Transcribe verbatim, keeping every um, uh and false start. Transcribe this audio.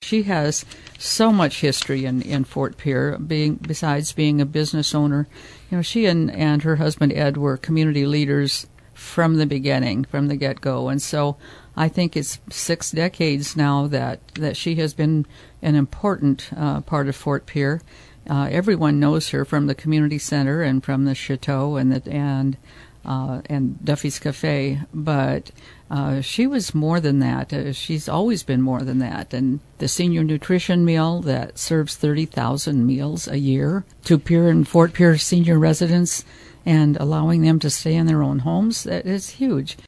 she has so much history in, in Fort Pierre, being besides being a business owner. You know, she and, and her husband Ed were community leaders from the beginning, from the get-go. And so I think it's six decades now that, that she has been an important uh, part of Fort Pierre. Uh, everyone knows her from the community center and from the chateau and the, and uh, and Duffy's Cafe, but uh, she was more than that. Uh, she's always been more than that. And the senior nutrition meal that serves thirty thousand meals a year to Pierre and Fort Pierre senior residents and allowing them to stay in their own homes, that is huge.